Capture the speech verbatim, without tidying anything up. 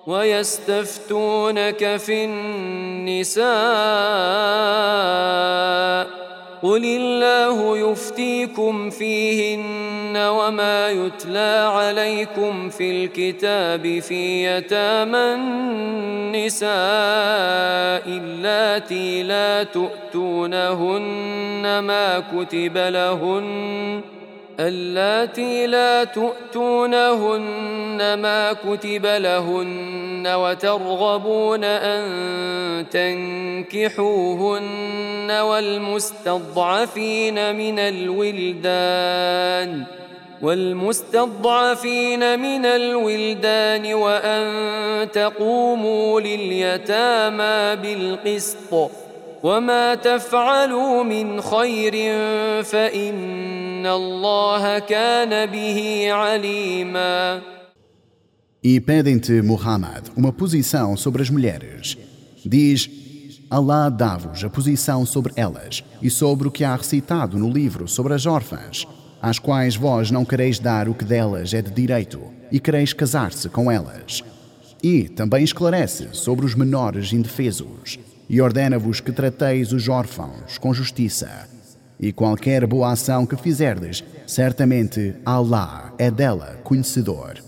ويستفتونك في النساء قل الله يفتيكم فيهن وما يتلى عليكم في الكتاب في يتامى النساء اللاتي لا تؤتونهن ما كتب لهن اللاتي لا تؤتونهن ما كتب لهن وترغبون أن تنكحوهن والمستضعفين من الولدان والمستضعفين من الولدان وأن تقوموا لليتامى بالقسط وما تفعلوا من خير فإن الله كان به عليما. E pedem-te, Muhammad, uma posição sobre as mulheres. Diz: Allah dá-vos a posição sobre elas e sobre o que há recitado no livro sobre as órfãs, às quais vós não quereis dar o que delas é de direito e quereis casar-se com elas. E também esclarece sobre os menores indefesos e ordena-vos que trateis os órfãos com justiça. E qualquer boa ação que fizerdes, certamente Allah é dela conhecedor.